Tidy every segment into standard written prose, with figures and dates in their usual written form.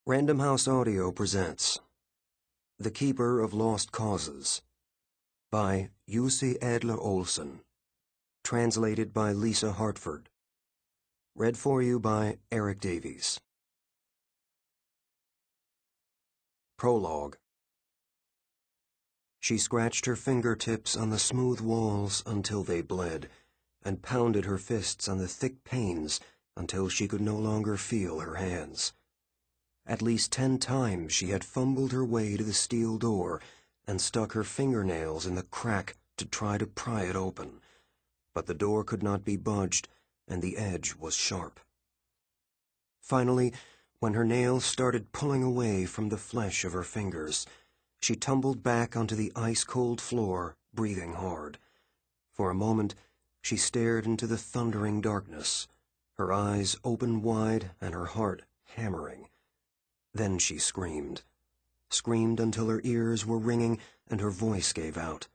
Random House Audio presents The Keeper of Lost Causes by Jussi Adler-Olsen. Translated by Lisa Hartford. Read for you by Eric Davies. Prologue. She scratched her fingertips on the smooth walls until they bled, and pounded her fists on the thick panes until she could no longer feel her hands. At least 10 times she had fumbled her way to the steel door and stuck her fingernails in the crack to try to pry it open, but the door could not be budged, and the edge was sharp. Finally, when her nails started pulling away from the flesh of her fingers, she tumbled back onto the ice-cold floor, breathing hard. For a moment, she stared into the thundering darkness, her eyes open wide and her heart hammering. Then she screamed until her ears were ringing and her voice gave out.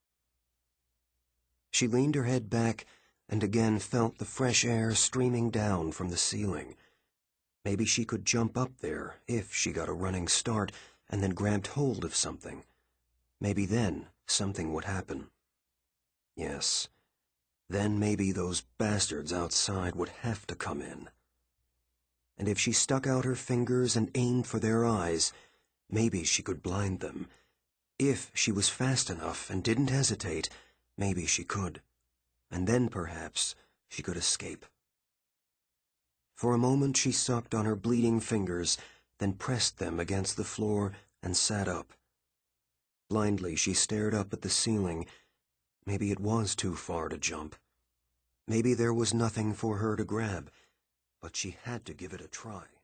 She leaned her head back and again felt the fresh air streaming down from the ceiling. Maybe she could jump up there if she got a running start and then grabbed hold of something. Maybe then something would happen. Yes, then maybe those bastards outside would have to come in. And if she stuck out her fingers and aimed for their eyes, maybe she could blind them. If she was fast enough and didn't hesitate, maybe she could. And then perhaps she could escape. For a moment she sucked on her bleeding fingers, then pressed them against the floor and sat up. Blindly she stared up at the ceiling. Maybe it was too far to jump. Maybe there was nothing for her to grab. But she had to give it a try.